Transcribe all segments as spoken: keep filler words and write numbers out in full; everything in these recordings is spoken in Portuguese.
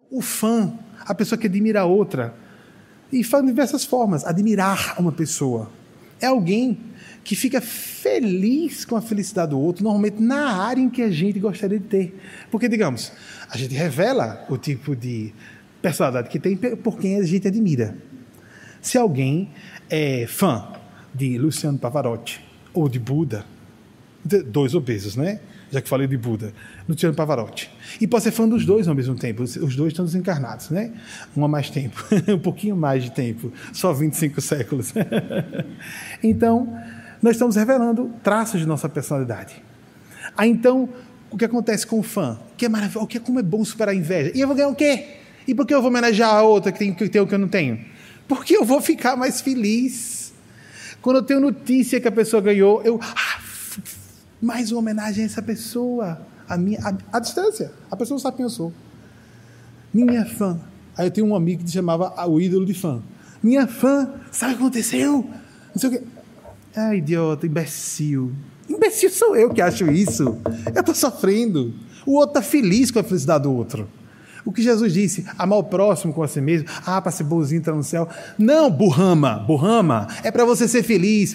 O fã, a pessoa que admira a outra. E fã de diversas formas. Admirar uma pessoa. É alguém que fica feliz com a felicidade do outro, normalmente na área em que a gente gostaria de ter. Porque, digamos, a gente revela o tipo de personalidade que tem por quem a gente admira. Se alguém é fã de Luciano Pavarotti ou de Buda, dois obesos, né? Já que falei de Buda, Luciano Pavarotti. E pode ser fã dos dois ao mesmo tempo. Os dois estão desencarnados, né? Um há mais tempo, um pouquinho mais de tempo, só vinte e cinco séculos. Então, nós estamos revelando traços de nossa personalidade. Aí, então, o que acontece com o fã? Que é maravilhoso, que é como é bom superar a inveja. E eu vou ganhar o quê? E por que eu vou homenagear a outra que tem, que tem o que eu não tenho? Porque eu vou ficar mais feliz. Quando eu tenho notícia que a pessoa ganhou, eu... Ah, mais uma homenagem a essa pessoa. A minha, a, a distância. A pessoa não sabe quem eu sou. Minha fã. Aí eu tenho um amigo que se chamava o ídolo de fã. Minha fã, sabe o que aconteceu? Não sei o quê. Ah, idiota, imbecil. Imbecil sou eu que acho isso. Eu estou sofrendo. O outro está feliz com a felicidade do outro. O que Jesus disse, amar o próximo com a si mesmo. Ah, para ser bonzinho entrar no céu. Não, burrama. Burrama é para você ser feliz.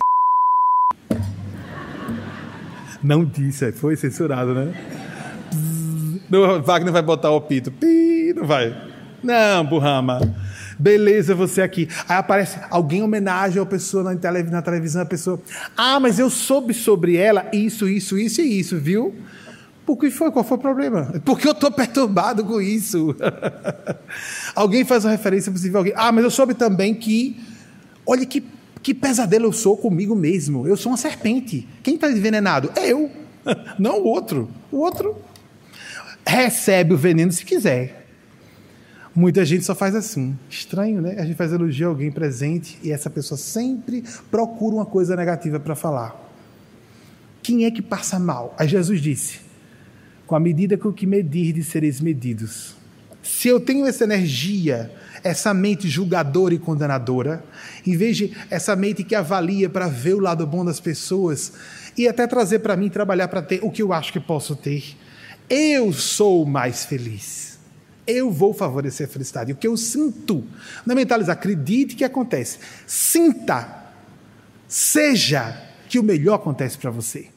Não disse, foi censurado, né? Não, Wagner vai botar o pito. Pi, não vai. Não, burrama. Beleza, você aqui. Aí aparece alguém homenagem a uma pessoa na, tele, na televisão, a pessoa... Ah, mas eu soube sobre ela isso, isso, isso e isso, viu? Por que foi? Qual foi o problema? Porque eu estou perturbado com isso. Alguém faz uma referência possível a alguém. Ah, mas eu soube também que... Olha que, que pesadelo eu sou comigo mesmo. Eu sou uma serpente. Quem está envenenado? É eu. Não o outro. O outro recebe o veneno se quiser. Muita gente só faz assim. Estranho, né? A gente faz elogio a alguém presente e essa pessoa sempre procura uma coisa negativa para falar. Quem é que passa mal? Aí Jesus disse, com a medida com que medirdes, sereis medidos. Se eu tenho essa energia, essa mente julgadora e condenadora, em vez de essa mente que avalia para ver o lado bom das pessoas e até trazer para mim, trabalhar para ter o que eu acho que posso ter, eu sou mais feliz. Eu vou favorecer a felicidade. E o que eu sinto, não é mentalizar, acredite que acontece. Sinta, seja que o melhor acontece para você.